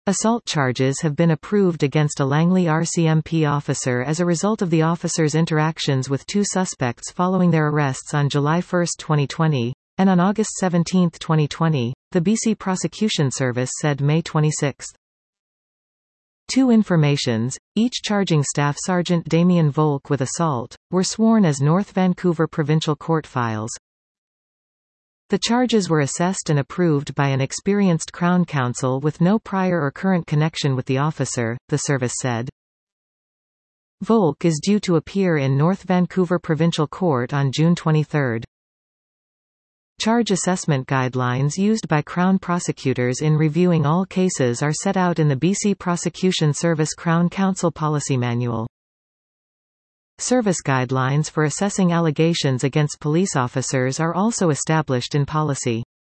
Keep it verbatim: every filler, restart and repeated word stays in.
Assault charges have been approved against a Langley R C M P officer as a result of the officer's interactions with two suspects following their arrests on July first twenty twenty, and on August seventeenth twenty twenty, the B C Prosecution Service said May twenty-sixth. Two informations, each charging Staff Sergeant Damien Volk with assault, were sworn as North Vancouver Provincial Court files. The charges were assessed and approved by an experienced Crown Counsel with no prior or current connection with the officer, the service said. Volk is due to appear in North Vancouver Provincial Court on June twenty-third. Charge assessment guidelines used by Crown prosecutors in reviewing all cases are set out in the B C Prosecution Service Crown Counsel Policy Manual. Service guidelines for assessing allegations against police officers are also established in policy.